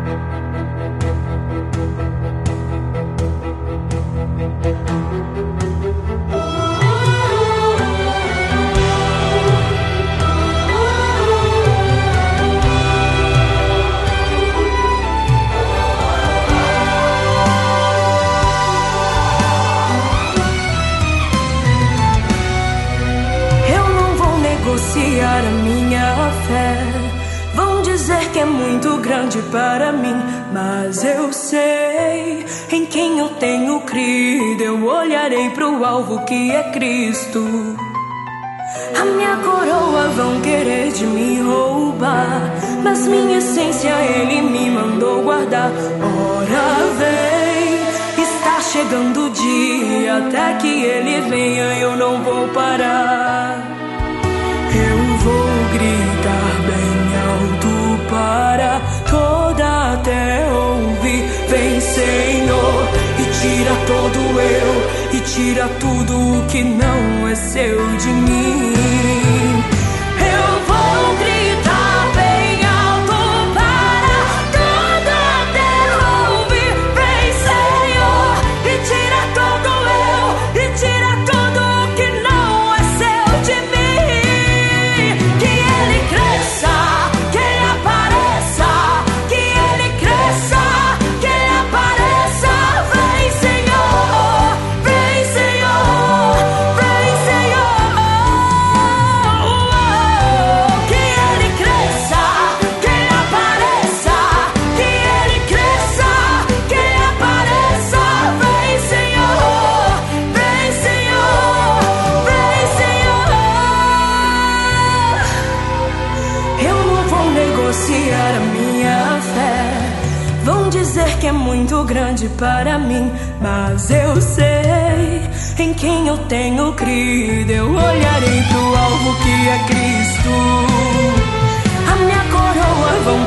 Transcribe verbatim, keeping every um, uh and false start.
Negociar a minha fé. Vão dizer que é muito grande para mim, mas eu sei em quem eu tenho crido. Eu olharei pro alvo que é Cristo. A minha coroa vão querer de me roubar, mas minha essência Ele me mandou guardar. Ora vem, está chegando o dia, até que Ele venha eu não vou parar. Eu vou gritar bem alto para toda a terra ouvir. Vem, Senhor, e tira todo eu, e tira tudo que não é seu de mim. Eu vou gritar bem alto para toda a terra ouvir. Vem, Senhor, e tira todo eu, e tira tudo que não é seu de mim. Negociar a minha fé. Vão dizer que é muito grande para mim, mas eu sei em quem eu tenho crido. Eu olharei pro alvo que é Cristo. A minha coroa vão